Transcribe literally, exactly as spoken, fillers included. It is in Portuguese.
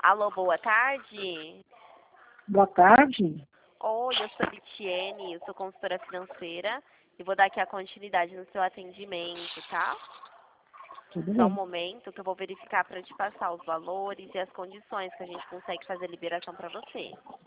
Alô, boa tarde. Boa tarde. Oi, eu sou Litiene, eu sou consultora financeira e vou dar aqui a continuidade no seu atendimento, tá? Tudo Só um bem. momento que eu vou verificar para te passar os valores e as condições que a gente consegue fazer liberação para você.